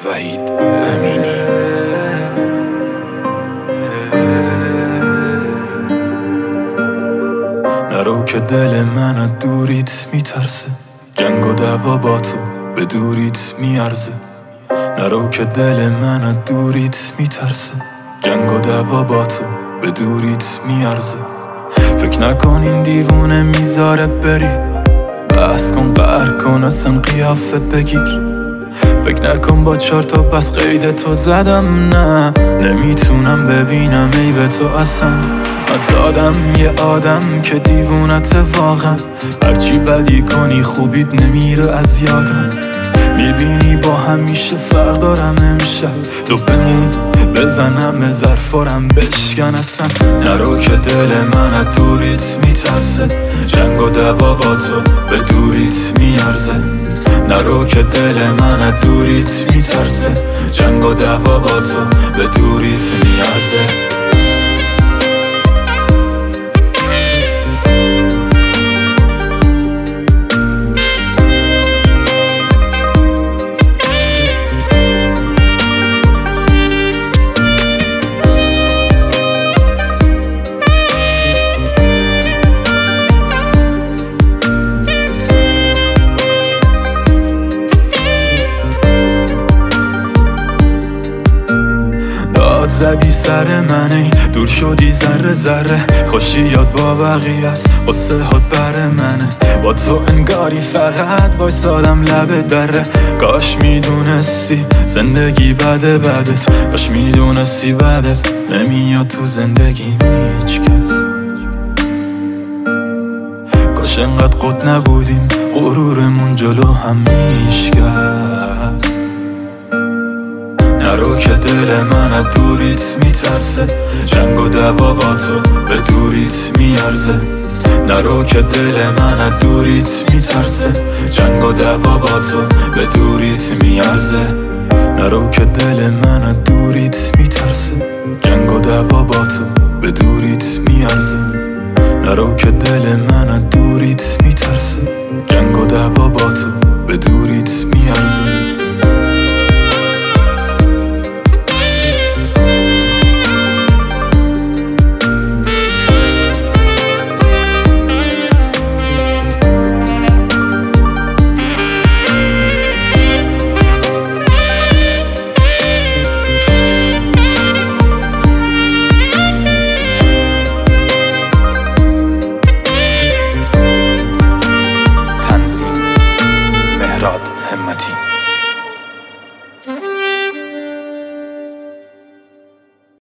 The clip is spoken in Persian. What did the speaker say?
وحید امینی. نرو که دل من از دوریت میترسه، جنگ و دعوا با تو به دوریت میارزه. نرو که دل من از دوریت میترسه، جنگ و دعوا با تو به دوریت میارزه. فکر نکن این دیوونه میذاره بری، بحث کن قهر کن اصلا قیافه بگیر. فکر نکن با 4 تا پس قید تو زدم، نه نمیتونم ببینم عیب تو اصلا. از یه آدم که دیوونت واقعا، هرچی بدی کنی خوبیت نمیره از یادم. میبینی با همیشه فرق دارم امشب، تو بمون بزنم ظرفارم بشکن اصلا. نرو که دل من از دوریت میترسه، جنگ و دعوا با تو به دوریت میارزه. نرو که دل من از دوریت میترسه، جنگ و دعوا با تو به دوریت میارزه. زدی سر منی، دور شدی ذره ذره، خوشی یاد با بقیه است، قصه هات بر منه. با تو انگاری فقط وایسادم لب دره. کاش میدونستی زندگی بده بدت، کاش میدونستی بدت نمیاد تو زندگی هیچ کس. کاش انقدر قد نبودیم غرورمون جلو هم میشکست. نرو که دل من از دوریت میترسه، جنگ و دعوا با تو به دوریت میارزه. نرو که دل من از دوریت میترسه، جنگ و دعوا با تو به دوریت میارزه. نرو که دل من از دوریت میترسه، جنگ و دعوا با تو به دوریت میارزه. نرو که دل من از دوریت میترسه، جنگ و دعوا با تو به دوریت میارزه. همتی